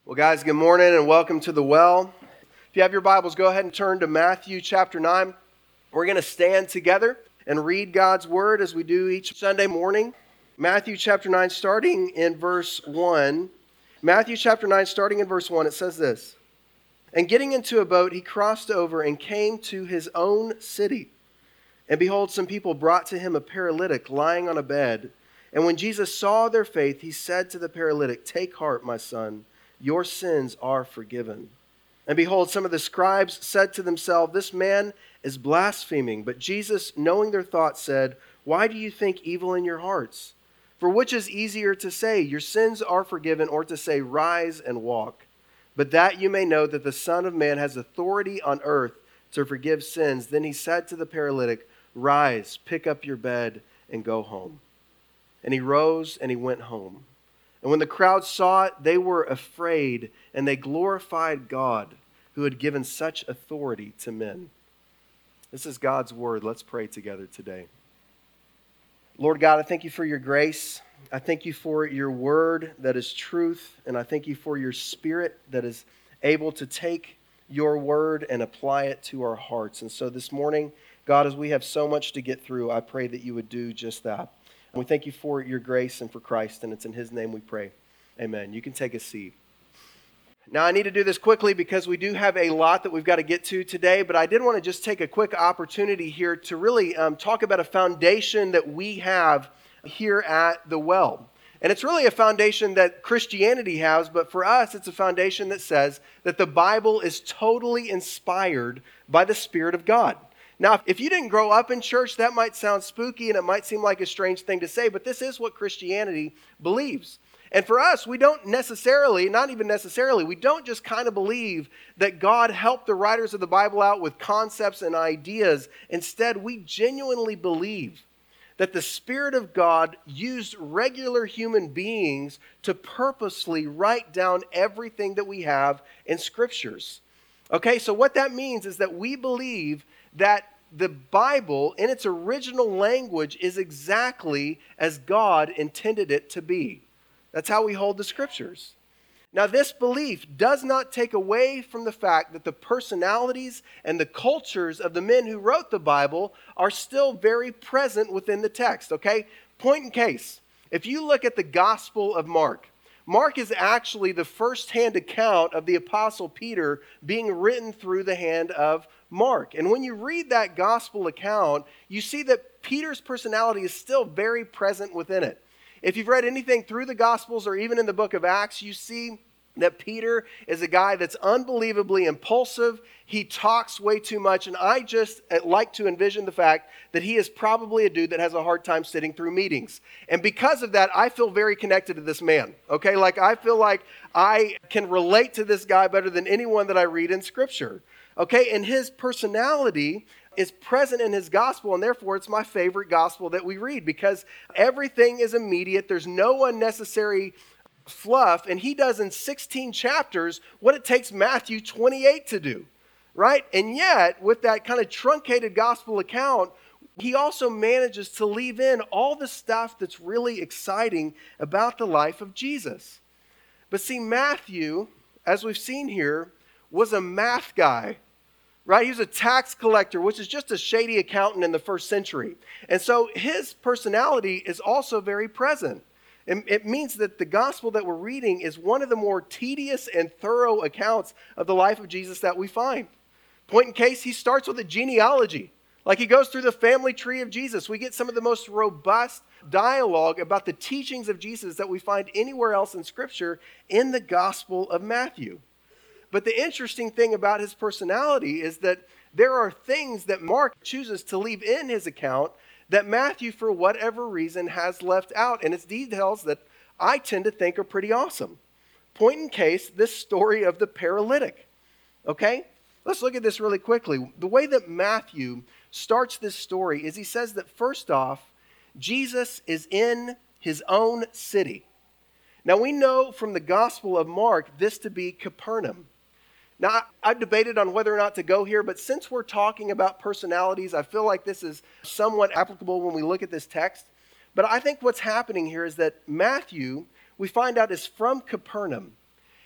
Well, guys, good morning and welcome to the Well. If you have your Bibles, go ahead and turn to Matthew chapter 9. We're going to stand together and read God's Word as we do each Sunday morning. Matthew chapter 9, starting in verse 1. Matthew chapter 9, starting in verse 1, it says this: "And getting into a boat, he crossed over and came to his own city. And behold, some people brought to him a paralytic lying on a bed. And when Jesus saw their faith, he said to the paralytic, 'Take heart, my son, your sins are forgiven.' And behold, some of the scribes said to themselves, 'This man is blaspheming.' But Jesus, knowing their thoughts, said, 'Why do you think evil in your hearts? For which is easier to say, your sins are forgiven, or to say, rise and walk? But that you may know that the Son of Man has authority on earth to forgive sins.' Then he said to the paralytic, 'Rise, pick up your bed, and go home.' And he rose and he went home. And when the crowd saw it, they were afraid, and they glorified God, who had given such authority to men." This is God's word. Let's pray together today. Lord God, I thank you for your grace. I thank you for your word that is truth, and I thank you for your spirit that is able to take your word and apply it to our hearts. And so this morning, God, as we have so much to get through, I pray that you would do just that. And we thank you for your grace and for Christ, and it's in his name we pray. Amen. You can take a seat. Now, I need to do this quickly because we do have a lot that we've got to get to today, but I did want to just take a quick opportunity here to really talk about a foundation that we have here at the Well. And it's really a foundation that Christianity has, but for us, it's a foundation that says that the Bible is totally inspired by the Spirit of God. Now, if you didn't grow up in church, that might sound spooky and it might seem like a strange thing to say, but this is what Christianity believes. And for us, we don't necessarily, not even necessarily, we don't just kind of believe that God helped the writers of the Bible out with concepts and ideas. Instead, we genuinely believe that the Spirit of God used regular human beings to purposely write down everything that we have in Scriptures. Okay, so what that means is that we believe that the Bible in its original language is exactly as God intended it to be. That's how we hold the Scriptures. Now, this belief does not take away from the fact that the personalities and the cultures of the men who wrote the Bible are still very present within the text, okay? Point in case, if you look at the Gospel of Mark, Mark is actually the first-hand account of the Apostle Peter being written through the hand of Mark. And when you read that Gospel account, you see that Peter's personality is still very present within it. If you've read anything through the Gospels or even in the book of Acts, you see that Peter is a guy that's unbelievably impulsive. He talks way too much, and I just like to envision the fact that he is probably a dude that has a hard time sitting through meetings. And because of that, I feel very connected to this man, okay? Like, I feel like I can relate to this guy better than anyone that I read in Scripture, okay? And his personality is present in his gospel, and therefore it's my favorite gospel that we read because everything is immediate. There's no unnecessary fluff, and he does in 16 chapters what it takes Matthew 28 to do, right? And yet, with that kind of truncated gospel account, he also manages to leave in all the stuff that's really exciting about the life of Jesus. But see, Matthew, as we've seen here, was a math guy. Right? He was a tax collector, which is just a shady accountant in the first century. And so his personality is also very present. And it means that the gospel that we're reading is one of the more tedious and thorough accounts of the life of Jesus that we find. Point in case, he starts with a genealogy. Like, he goes through the family tree of Jesus. We get some of the most robust dialogue about the teachings of Jesus that we find anywhere else in Scripture in the Gospel of Matthew. But the interesting thing about his personality is that there are things that Mark chooses to leave in his account that Matthew, for whatever reason, has left out. And it's details that I tend to think are pretty awesome. Point in case, this story of the paralytic. Okay? Let's look at this really quickly. The way that Matthew starts this story is he says that first off, Jesus is in his own city. Now, we know from the Gospel of Mark this to be Capernaum. Now, I've debated on whether or not to go here, but since we're talking about personalities, I feel like this is somewhat applicable when we look at this text. But I think what's happening here is that Matthew, we find out, is from Capernaum.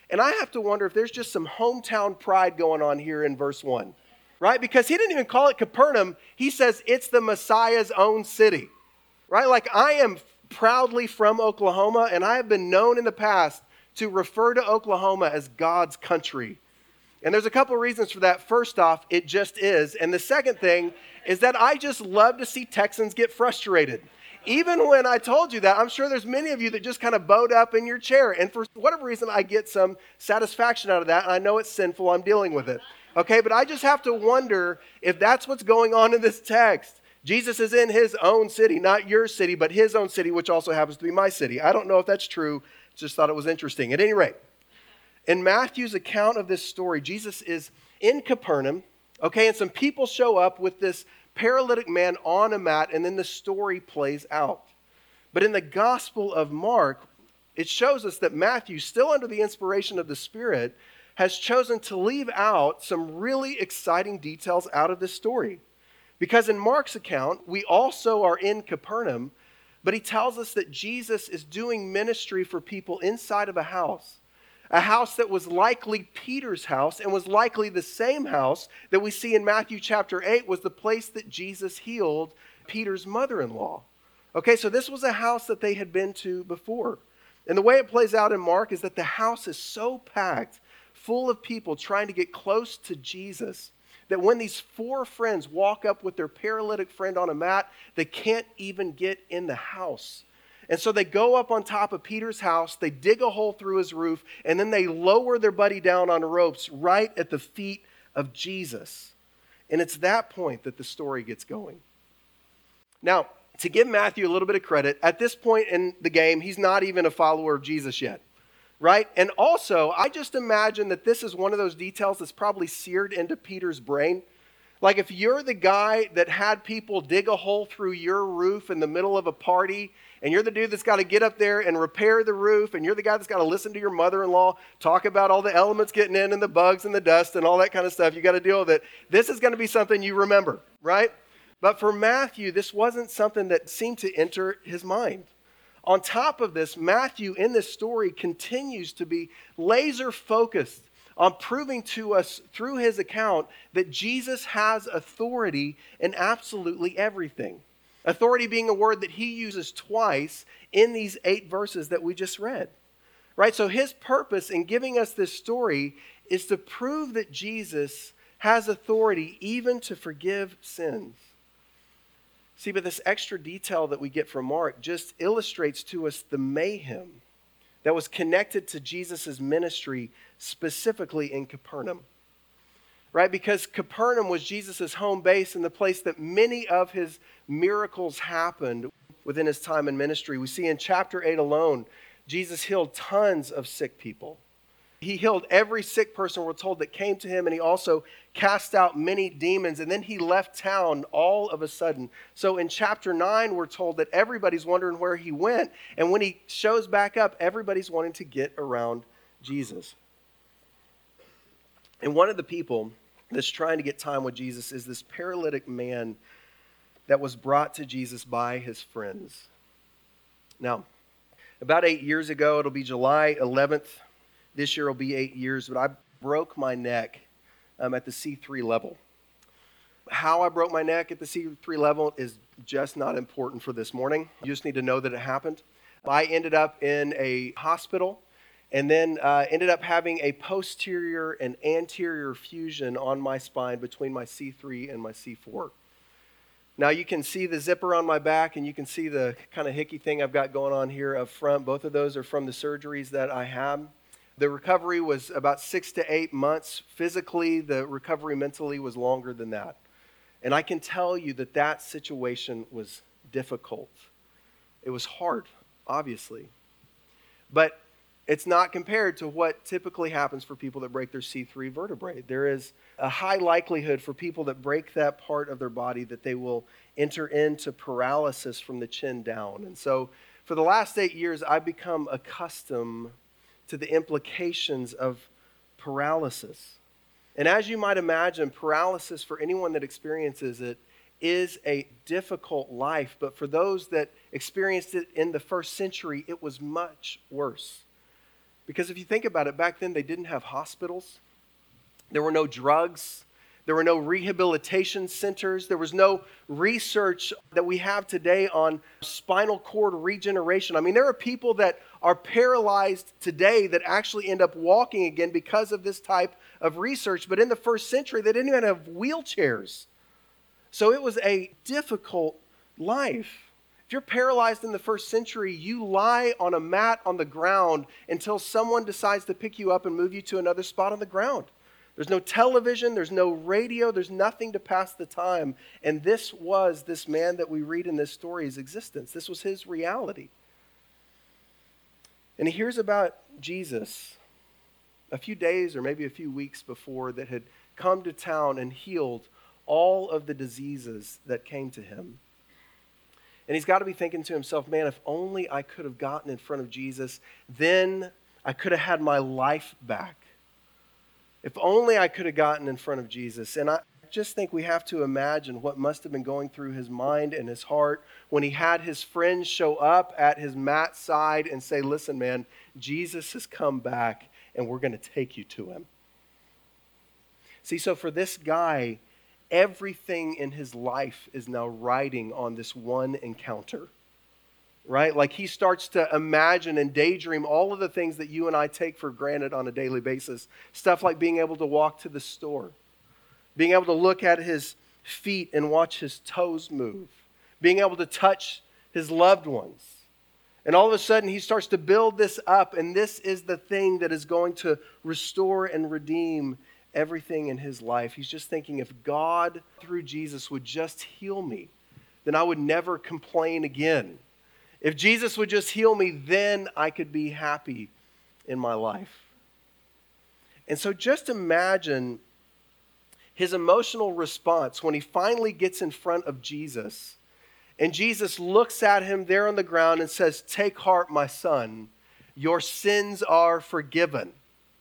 And I have to wonder if there's just some hometown pride going on here in verse 1, right? Because he didn't even call it Capernaum. He says it's the Messiah's own city, right? Like, I am proudly from Oklahoma, and I have been known in the past to refer to Oklahoma as God's country. And there's a couple of reasons for that. First off, it just is. And the second thing is that I just love to see Texans get frustrated. Even when I told you that, I'm sure there's many of you that just kind of bowed up in your chair. And for whatever reason, I get some satisfaction out of that. And I know it's sinful. I'm dealing with it. Okay, but I just have to wonder if that's what's going on in this text. Jesus is in his own city, not your city, but his own city, which also happens to be my city. I don't know if that's true. Just thought it was interesting. At any rate, in Matthew's account of this story, Jesus is in Capernaum, okay, and some people show up with this paralytic man on a mat, and then the story plays out. But in the Gospel of Mark, it shows us that Matthew, still under the inspiration of the Spirit, has chosen to leave out some really exciting details out of this story. Because in Mark's account, we also are in Capernaum, but he tells us that Jesus is doing ministry for people inside of a house that was likely Peter's house and was likely the same house that we see in Matthew chapter 8 was the place that Jesus healed Peter's mother-in-law. Okay, so this was a house that they had been to before. And the way it plays out in Mark is that the house is so packed, full of people trying to get close to Jesus, that when these four friends walk up with their paralytic friend on a mat, they can't even get in the house. And so they go up on top of Peter's house, they dig a hole through his roof, and then they lower their buddy down on ropes right at the feet of Jesus. And it's that point that the story gets going. Now, to give Matthew a little bit of credit, at this point in the game, he's not even a follower of Jesus yet, right? And also, I just imagine that this is one of those details that's probably seared into Peter's brain. Like, if you're the guy that had people dig a hole through your roof in the middle of a party, and you're the dude that's got to get up there and repair the roof, and you're the guy that's got to listen to your mother-in-law talk about all the elements getting in and the bugs and the dust and all that kind of stuff, you got to deal with it. This is going to be something you remember, right? But for Matthew, this wasn't something that seemed to enter his mind. On top of this, Matthew in this story continues to be laser focused on proving to us through his account that Jesus has authority in absolutely everything. Authority being a word that he uses twice in these 8 verses that we just read. Right? So his purpose in giving us this story is to prove that Jesus has authority even to forgive sins. See, but this extra detail that we get from Mark just illustrates to us the mayhem that was connected to Jesus' ministry, specifically in Capernaum. Right? Because Capernaum was Jesus' home base and the place that many of his miracles happened within his time in ministry. We see in chapter 8 alone, Jesus healed tons of sick people. He healed every sick person, we're told, that came to him, and he also cast out many demons, and then he left town all of a sudden. So in chapter 9, we're told that everybody's wondering where he went, and when he shows back up, everybody's wanting to get around Jesus. And one of the people that's trying to get time with Jesus is this paralytic man that was brought to Jesus by his friends. Now, about 8 years ago, it'll be July 11th. This year will be 8 years, but I broke my neck at the C3 level. How I broke my neck at the C3 level is just not important for this morning. You just need to know that it happened. I ended up in a hospital and then ended up having a posterior and anterior fusion on my spine between my C3 and my C4. Now you can see the zipper on my back and you can see the kind of hickey thing I've got going on here up front. Both of those are from the surgeries that I had. The recovery was about 6 to 8 months. Physically, the recovery mentally was longer than that. And I can tell you that that situation was difficult. It was hard, obviously. But it's not compared to what typically happens for people that break their C3 vertebrae. There is a high likelihood for people that break that part of their body that they will enter into paralysis from the chin down. And so for the last 8 years, I've become accustomed to the implications of paralysis. And as you might imagine, paralysis for anyone that experiences it is a difficult life. But for those that experienced it in the first century, it was much worse. Because if you think about it, back then they didn't have hospitals. There were no drugs. There were no rehabilitation centers. There was no research that we have today on spinal cord regeneration. I mean, there are people that are paralyzed today that actually end up walking again because of this type of research. But in the first century, they didn't even have wheelchairs. So it was a difficult life. If you're paralyzed in the first century, you lie on a mat on the ground until someone decides to pick you up and move you to another spot on the ground. There's no television, there's no radio, there's nothing to pass the time. And this was this man that we read in this story's existence. This was his reality. And he hears about Jesus a few days or maybe a few weeks before that had come to town and healed all of the diseases that came to him. And he's got to be thinking to himself, man, if only I could have gotten in front of Jesus, then I could have had my life back. If only I could have gotten in front of Jesus. And I just think we have to imagine what must have been going through his mind and his heart when he had his friends show up at his mat's side and say, listen, man, Jesus has come back and we're going to take you to him. See, so for this guy, everything in his life is now riding on this one encounter. Right? Like he starts to imagine and daydream all of the things that you and I take for granted on a daily basis. Stuff like being able to walk to the store, being able to look at his feet and watch his toes move, being able to touch his loved ones. And all of a sudden he starts to build this up, and this is the thing that is going to restore and redeem everything in his life. He's just thinking, if God through Jesus would just heal me, then I would never complain again. If Jesus would just heal me, then I could be happy in my life. And so just imagine his emotional response when he finally gets in front of Jesus. And Jesus looks at him there on the ground and says, "Take heart, my son, your sins are forgiven."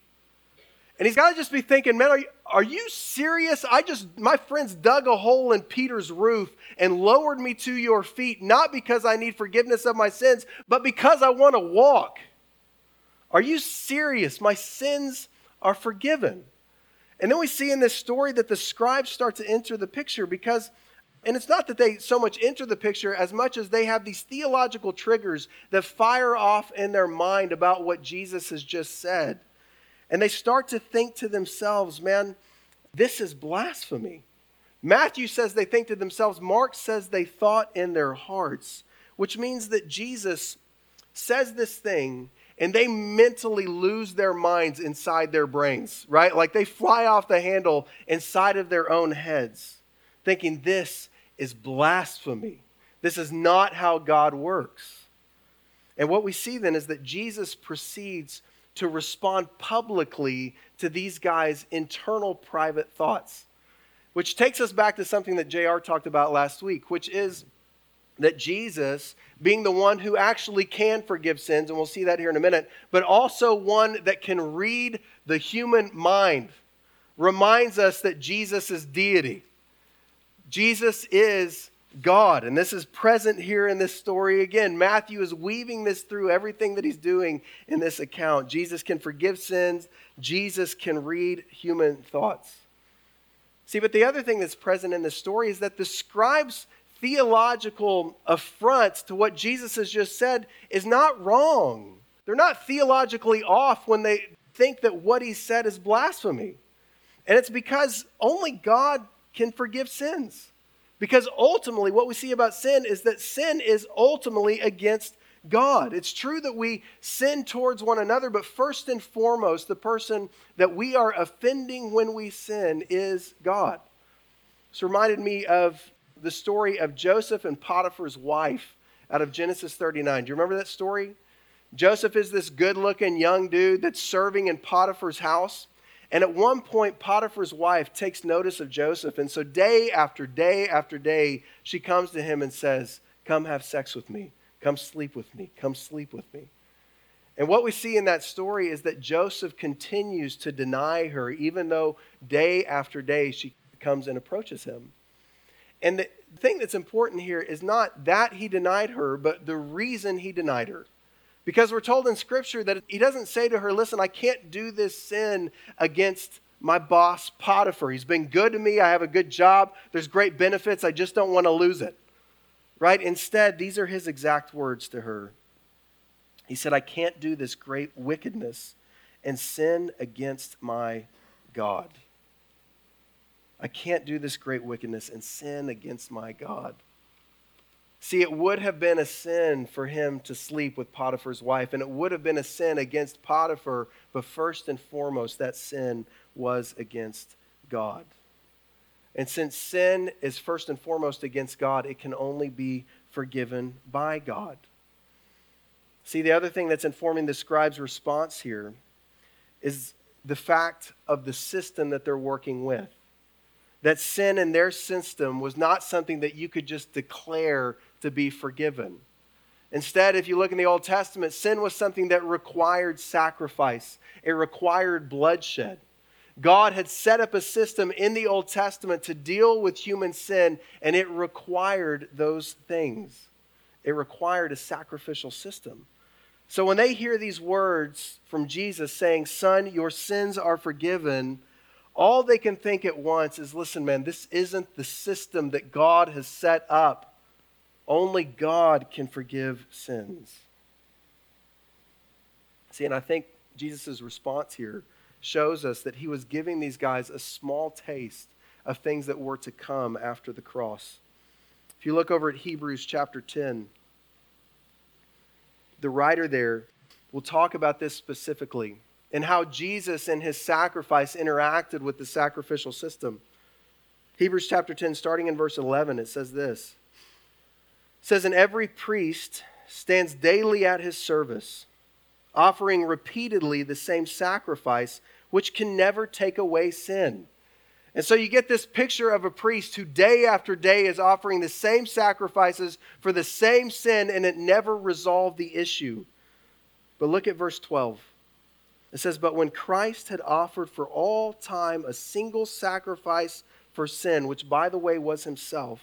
And he's got to just be thinking, man, are you serious? My friends dug a hole in Peter's roof and lowered me to your feet, not because I need forgiveness of my sins, but because I want to walk. Are you serious? My sins are forgiven. And then we see in this story that the scribes start to enter the picture because, and it's not that they so much enter the picture as much as they have these theological triggers that fire off in their mind about what Jesus has just said. And they start to think to themselves, man, this is blasphemy. Matthew says they think to themselves. Mark says they thought in their hearts, which means that Jesus says this thing and they mentally lose their minds inside their brains, right? Like they fly off the handle inside of their own heads, thinking this is blasphemy. This is not how God works. And what we see then is that Jesus proceeds to respond publicly to these guys' internal private thoughts. Which takes us back to something that JR talked about last week, which is that Jesus, being the one who actually can forgive sins, and we'll see that here in a minute, but also one that can read the human mind, reminds us that Jesus is deity. Jesus is God, and this is present here in this story again. Matthew is weaving this through everything that he's doing in this account. Jesus can forgive sins. Jesus can read human thoughts. See, but the other thing that's present in this story is that the scribes' theological affront to what Jesus has just said is not wrong. They're not theologically off when they think that what he said is blasphemy. And it's because only God can forgive sins. Because ultimately what we see about sin is that sin is ultimately against God. It's true that we sin towards one another, but first and foremost, the person that we are offending when we sin is God. This reminded me of the story of Joseph and Potiphar's wife out of Genesis 39. Do you remember that story? Joseph is this good-looking young dude that's serving in Potiphar's house. And at one point, Potiphar's wife takes notice of Joseph. And so day after day after day, she comes to him and says, "Come have sex with me. Come sleep with me. Come sleep with me." And what we see in that story is that Joseph continues to deny her, even though day after day she comes and approaches him. And the thing that's important here is not that he denied her, but the reason he denied her. Because we're told in Scripture that he doesn't say to her, listen, I can't do this sin against my boss, Potiphar. He's been good to me. I have a good job. There's great benefits. I just don't want to lose it. Right? Instead, these are his exact words to her. He said, I can't do this great wickedness and sin against my God. I can't do this great wickedness and sin against my God. See, it would have been a sin for him to sleep with Potiphar's wife, and it would have been a sin against Potiphar, but first and foremost, that sin was against God. And since sin is first and foremost against God, it can only be forgiven by God. See, the other thing that's informing the scribe's response here is the fact of the system that they're working with. That sin in their system was not something that you could just declare to be forgiven. Instead, if you look in the Old Testament, sin was something that required sacrifice. It required bloodshed. God had set up a system in the Old Testament to deal with human sin, and it required those things. It required a sacrificial system. So when they hear these words from Jesus saying, son, your sins are forgiven, all they can think at once is, listen, man, this isn't the system that God has set up. Only God can forgive sins. See, and I think Jesus' response here shows us that he was giving these guys a small taste of things that were to come after the cross. If you look over at Hebrews chapter 10, the writer there will talk about this specifically and how Jesus and his sacrifice interacted with the sacrificial system. Hebrews chapter 10, starting in verse 11, it says this. It says, and every priest stands daily at his service, offering repeatedly the same sacrifice, which can never take away sin. And so you get this picture of a priest who day after day is offering the same sacrifices for the same sin, and it never resolved the issue. But look at verse 12. It says, but when Christ had offered for all time a single sacrifice for sin, which by the way was himself,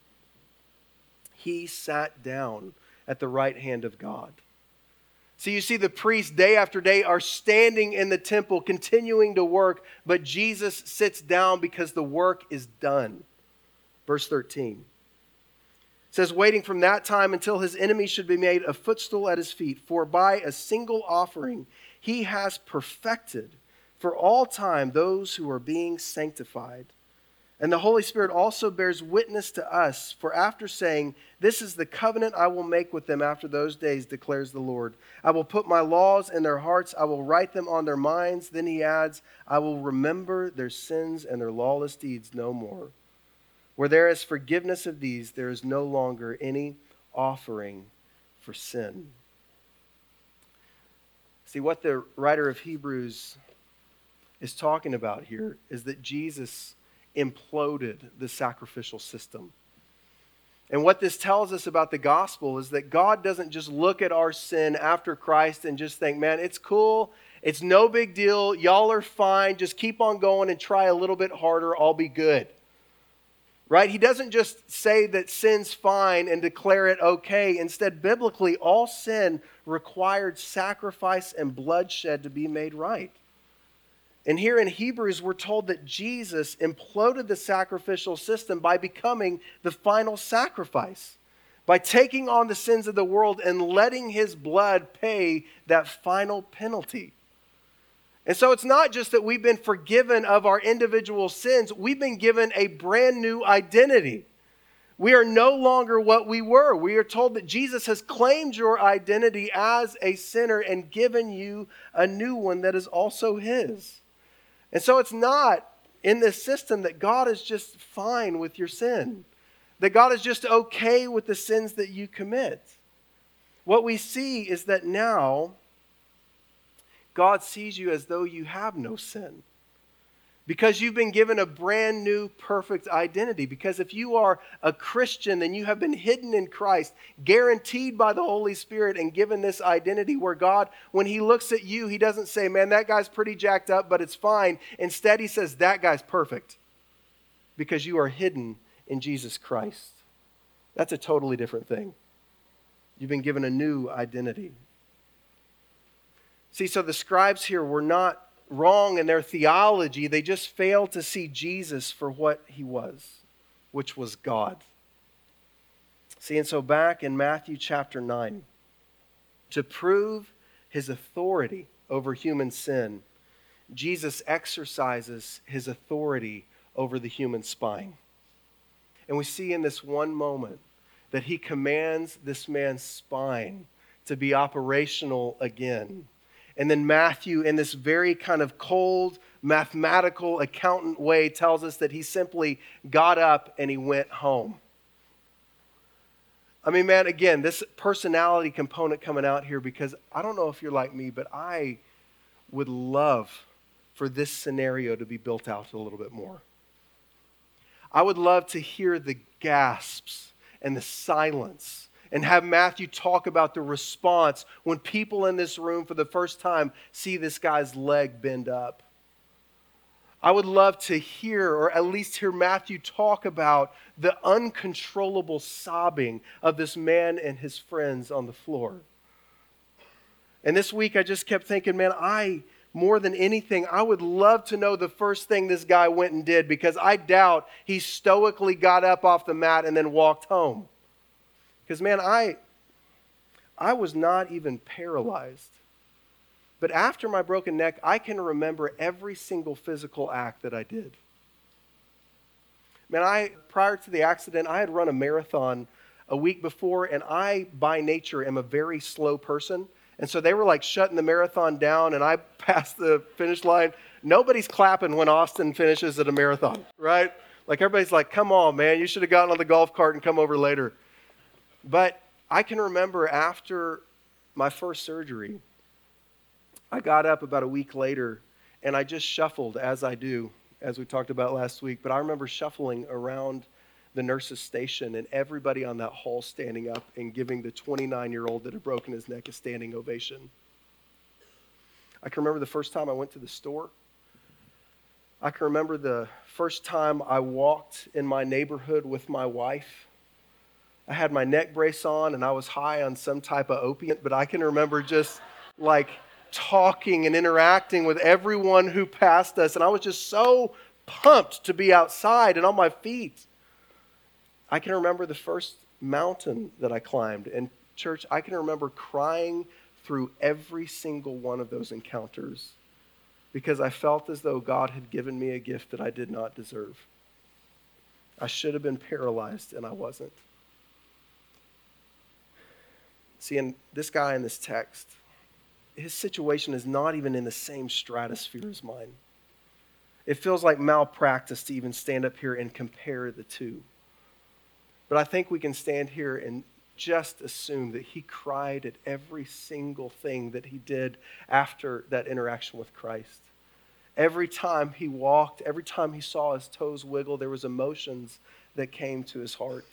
he sat down at the right hand of God. So you see the priests day after day are standing in the temple, continuing to work, but Jesus sits down because the work is done. Verse 13. It says, waiting from that time until his enemies should be made a footstool at his feet, for by a single offering he has perfected for all time those who are being sanctified. And the Holy Spirit also bears witness to us, for after saying, this is the covenant I will make with them after those days, declares the Lord. I will put my laws in their hearts. I will write them on their minds. Then he adds, I will remember their sins and their lawless deeds no more. Where there is forgiveness of these, there is no longer any offering for sin. See, what the writer of Hebrews is talking about here is that Jesus imploded the sacrificial system. And what this tells us about the gospel is that God doesn't just look at our sin after Christ and just think, man, it's cool, it's no big deal, y'all are fine, just keep on going and try a little bit harder, I'll be good. Right? He doesn't just say that sin's fine and declare it okay. Instead, biblically, all sin required sacrifice and bloodshed to be made right. And here in Hebrews, we're told that Jesus imploded the sacrificial system by becoming the final sacrifice, by taking on the sins of the world and letting his blood pay that final penalty. And so it's not just that we've been forgiven of our individual sins, we've been given a brand new identity. We are no longer what we were. We are told that Jesus has claimed your identity as a sinner and given you a new one that is also his. And so it's not in this system that God is just fine with your sin, that God is just okay with the sins that you commit. What we see is that now God sees you as though you have no sin, because you've been given a brand new perfect identity. Because if you are a Christian, then you have been hidden in Christ, guaranteed by the Holy Spirit, and given this identity where God, when he looks at you, he doesn't say, man, that guy's pretty jacked up, but it's fine. Instead, he says, that guy's perfect, because you are hidden in Jesus Christ. That's a totally different thing. You've been given a new identity. See, so the scribes here were not wrong in their theology. They just failed to see Jesus for what he was, which was God. See, and so back in Matthew chapter 9, to prove his authority over human sin, Jesus exercises his authority over the human spine. And we see in this one moment that he commands this man's spine to be operational again. And then Matthew, in this very kind of cold, mathematical, accountant way, tells us that he simply got up and he went home. I mean, man, again, this personality component coming out here, because I don't know if you're like me, but I would love for this scenario to be built out a little bit more. I would love to hear the gasps and the silence and have Matthew talk about the response when people in this room for the first time see this guy's leg bend up. I would love to hear, or at least hear Matthew talk about the uncontrollable sobbing of this man and his friends on the floor. And this week I just kept thinking, man, more than anything, I would love to know the first thing this guy went and did, because I doubt he stoically got up off the mat and then walked home. Because, man, I was not even paralyzed. But after my broken neck, I can remember every single physical act that I did. Man, prior to the accident, I had run a marathon a week before, and I, by nature, am a very slow person. And so they were like shutting the marathon down, and I passed the finish line. Nobody's clapping when Austin finishes at a marathon, right? Like everybody's like, come on, man, you should have gotten on the golf cart and come over later. But I can remember after my first surgery, I got up about a week later, and I just shuffled as I do, as we talked about last week. But I remember shuffling around the nurse's station and everybody on that hall standing up and giving the 29-year-old that had broken his neck a standing ovation. I can remember the first time I went to the store. I can remember the first time I walked in my neighborhood with my wife. I had my neck brace on and I was high on some type of opiate, but I can remember just like talking and interacting with everyone who passed us, and I was just so pumped to be outside and on my feet. I can remember the first mountain that I climbed. And church, I can remember crying through every single one of those encounters because I felt as though God had given me a gift that I did not deserve. I should have been paralyzed, and I wasn't. See, and this guy in this text, his situation is not even in the same stratosphere as mine. It feels like malpractice to even stand up here and compare the two. But I think we can stand here and just assume that he cried at every single thing that he did after that interaction with Christ. Every time he walked, every time he saw his toes wiggle, there was emotions that came to his heart.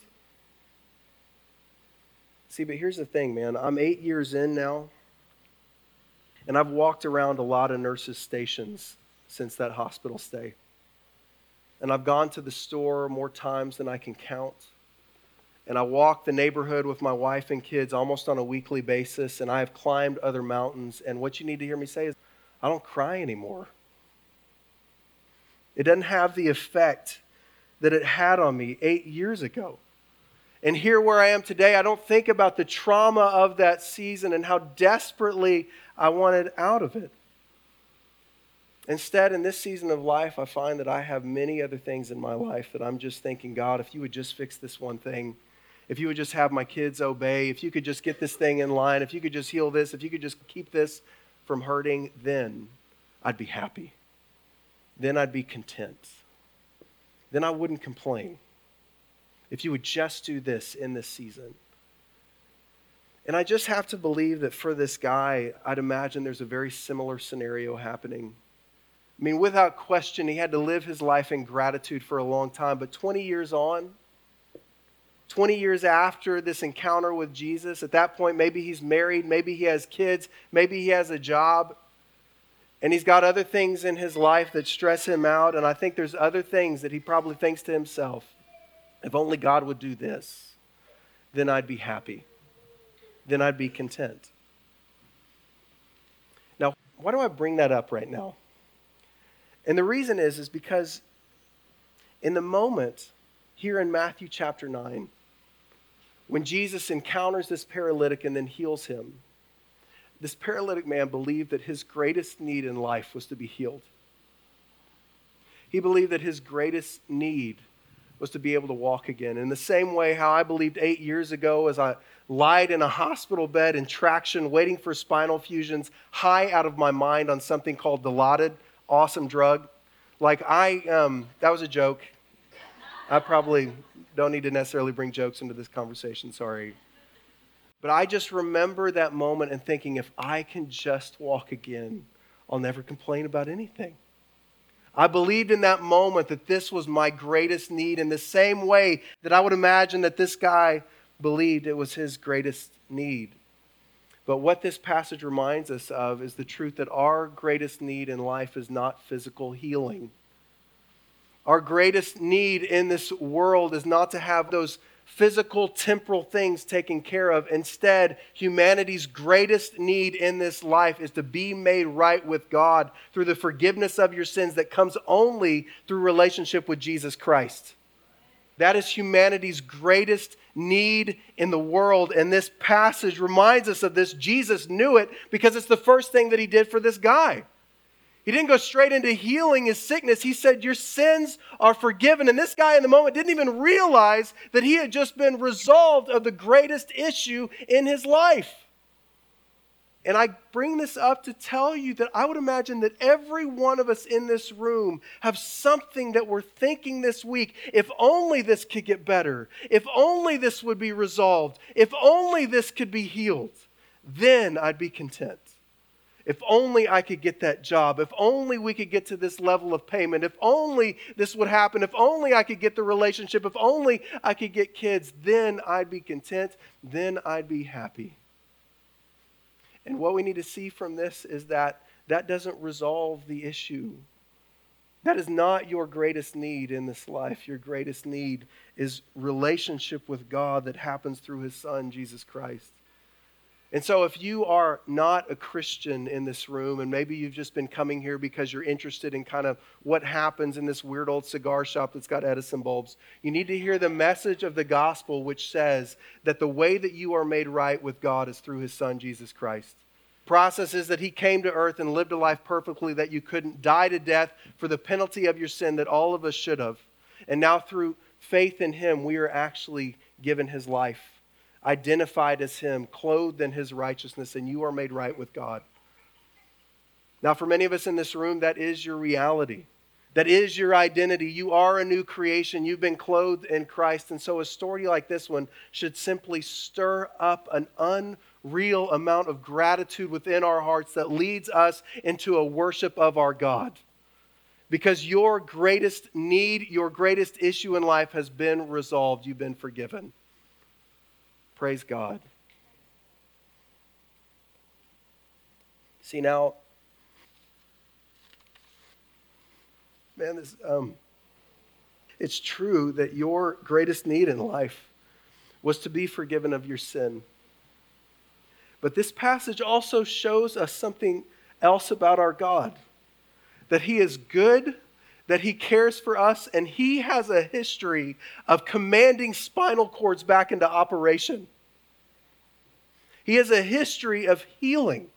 See, but here's the thing, man. I'm 8 years in now, and I've walked around a lot of nurses' stations since that hospital stay. And I've gone to the store more times than I can count. And I walk the neighborhood with my wife and kids almost on a weekly basis, and I have climbed other mountains. And what you need to hear me say is, I don't cry anymore. It doesn't have the effect that it had on me 8 years ago. And here where I am today, I don't think about the trauma of that season and how desperately I wanted out of it. Instead, in this season of life, I find that I have many other things in my life that I'm just thinking, God, if you would just fix this one thing, if you would just have my kids obey, if you could just get this thing in line, if you could just heal this, if you could just keep this from hurting, then I'd be happy. Then I'd be content. Then I wouldn't complain. If you would just do this in this season. And I just have to believe that for this guy, I'd imagine there's a very similar scenario happening. I mean, without question, he had to live his life in gratitude for a long time, but 20 years on, 20 years after this encounter with Jesus, at that point, maybe he's married, maybe he has kids, maybe he has a job, and he's got other things in his life that stress him out, and I think there's other things that he probably thinks to himself, if only God would do this, then I'd be happy. Then I'd be content. Now, why do I bring that up right now? And the reason is because in the moment here in Matthew chapter 9, when Jesus encounters this paralytic and then heals him, this paralytic man believed that his greatest need in life was to be healed. He believed that his greatest need was to be able to walk again. In the same way how I believed 8 years ago as I lied in a hospital bed in traction, waiting for spinal fusions, high out of my mind on something called Dilaudid, awesome drug. That was a joke. I probably don't need to necessarily bring jokes into this conversation, sorry. But I just remember that moment and thinking, if I can just walk again, I'll never complain about anything. I believed in that moment that this was my greatest need in the same way that I would imagine that this guy believed it was his greatest need. But what this passage reminds us of is the truth that our greatest need in life is not physical healing. Our greatest need in this world is not to have those physical, temporal things taken care of. Instead, humanity's greatest need in this life is to be made right with God through the forgiveness of your sins that comes only through relationship with Jesus Christ. That is humanity's greatest need in the world. And this passage reminds us of this. Jesus knew it because it's the first thing that he did for this guy. He didn't go straight into healing his sickness. He said, your sins are forgiven. And this guy in the moment didn't even realize that he had just been absolved of the greatest issue in his life. And I bring this up to tell you that I would imagine that every one of us in this room have something that we're thinking this week, if only this could get better, if only this would be resolved, if only this could be healed, then I'd be content. If only I could get that job. If only we could get to this level of payment. If only this would happen. If only I could get the relationship. If only I could get kids. Then I'd be content. Then I'd be happy. And what we need to see from this is that that doesn't resolve the issue. That is not your greatest need in this life. Your greatest need is relationship with God that happens through His Son, Jesus Christ. And so if you are not a Christian in this room, and maybe you've just been coming here because you're interested in kind of what happens in this weird old cigar shop that's got Edison bulbs, you need to hear the message of the gospel, which says that the way that you are made right with God is through His Son, Jesus Christ. The process is that He came to earth and lived a life perfectly that you couldn't, die to death for the penalty of your sin that all of us should have. And now through faith in Him, we are actually given His life, identified as Him, clothed in His righteousness, and you are made right with God. Now, for many of us in this room, that is your reality. That is your identity. You are a new creation. You've been clothed in Christ. And so a story like this one should simply stir up an unreal amount of gratitude within our hearts that leads us into a worship of our God. Because your greatest need, your greatest issue in life has been resolved. You've been forgiven. Praise God. See now, man, it's true that your greatest need in life was to be forgiven of your sin. But this passage also shows us something else about our God. That He is good, that He cares for us, and He has a history of commanding spinal cords back into operation. He has a history of healing.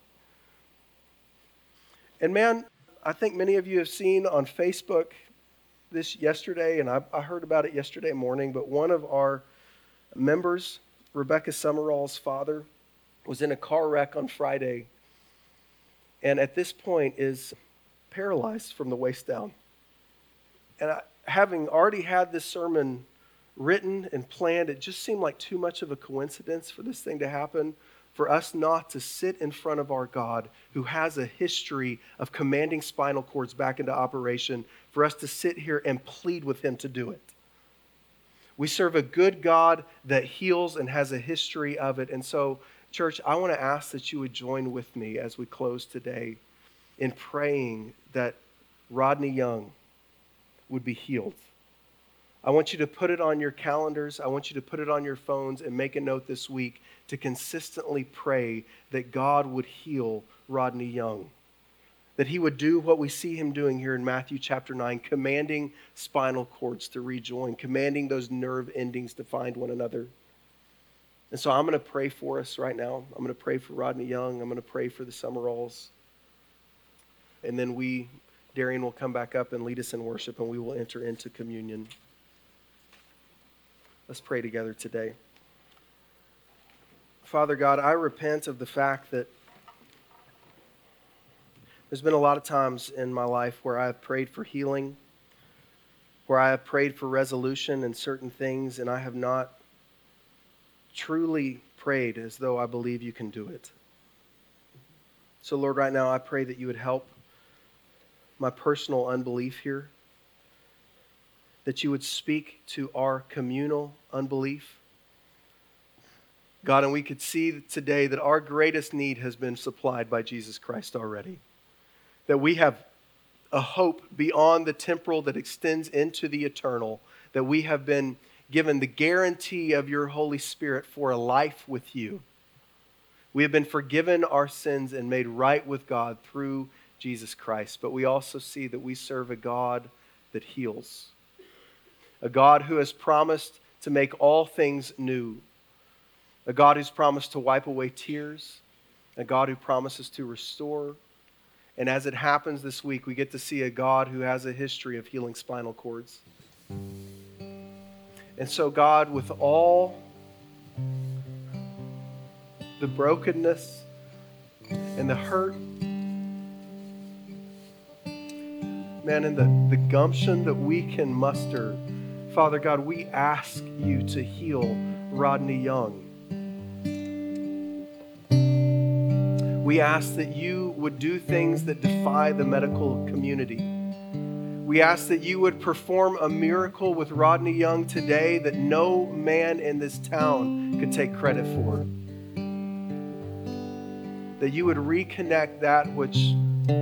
And man, I think many of you have seen on Facebook this yesterday, and I heard about it yesterday morning, but one of our members, Rebecca Summerall's father, was in a car wreck on Friday, and at this point is paralyzed from the waist down. And having already had this sermon written and planned, it just seemed like too much of a coincidence for this thing to happen, for us not to sit in front of our God who has a history of commanding spinal cords back into operation, for us to sit here and plead with Him to do it. We serve a good God that heals and has a history of it. And so, church, I want to ask that you would join with me as we close today in praying that Rodney Young would be healed. I want you to put it on your calendars. I want you to put it on your phones and make a note this week to consistently pray that God would heal Rodney Young. that he would do what we see him doing here in Matthew chapter 9, commanding spinal cords to rejoin, commanding those nerve endings to find one another. And so I'm going to pray for us right now. I'm going to pray for Rodney Young. I'm going to pray for the Summeralls. And then Darian will come back up and lead us in worship, and we will enter into communion. Let's pray together today. Father God, I repent of the fact that there's been a lot of times in my life where I have prayed for healing, where I have prayed for resolution in certain things, and I have not truly prayed as though I believe you can do it. So Lord, right now I pray that you would help my personal unbelief here, that you would speak to our communal unbelief. God, and we could see today that our greatest need has been supplied by Jesus Christ already. That we have a hope beyond the temporal that extends into the eternal. That we have been given the guarantee of your Holy Spirit for a life with you. We have been forgiven our sins and made right with God through Jesus Christ. But we also see that we serve a God that heals. A God who has promised to make all things new. A God who's promised to wipe away tears. A God who promises to restore. And as it happens this week, we get to see a God who has a history of healing spinal cords. And so God, with all the brokenness and the hurt, man, and the gumption that we can muster, Father God, we ask you to heal Rodney Young. We ask that you would do things that defy the medical community. We ask that you would perform a miracle with Rodney Young today that no man in this town could take credit for. That you would reconnect that which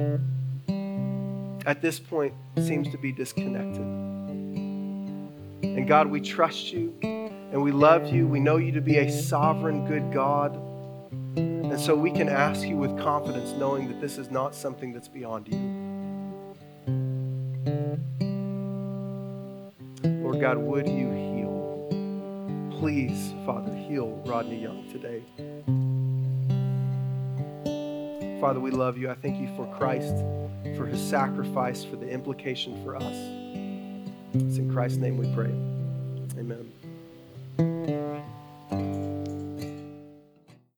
at this point seems to be disconnected. And God, we trust you and we love you. We know you to be a sovereign, good God. And so we can ask you with confidence, knowing that this is not something that's beyond you. Lord God, would you heal? Please, Father, heal Rodney Young today. Father, we love you. I thank you for Christ, for his sacrifice, for the implication for us. It's in Christ's name we pray. Amen.